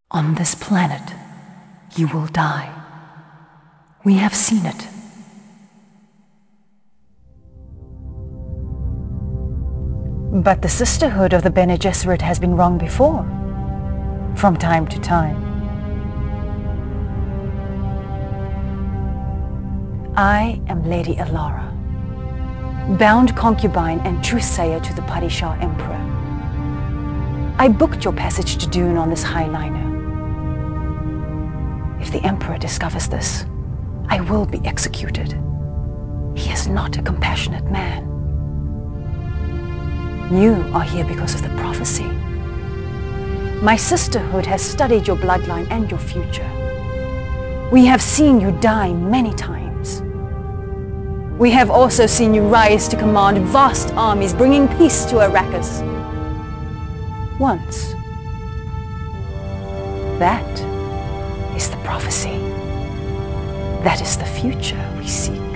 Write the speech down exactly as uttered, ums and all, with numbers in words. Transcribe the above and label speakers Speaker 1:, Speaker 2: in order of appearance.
Speaker 1: On this planet, you will die. We have seen it. But the Sisterhood of the Bene Gesserit has been wrong before, from time to time. I am Lady Alara, bound concubine and truthsayer to the Padishah Emperor. I booked your passage to Dune on this highliner. If the Emperor discovers this, I will be executed. He is not a compassionate man. You are here because of the prophecy. My sisterhood has studied your bloodline and your future. We have seen you die many times. We have also seen you rise to command vast armies, bringing peace to Arrakis. Once. That is the prophecy. That is the future we seek.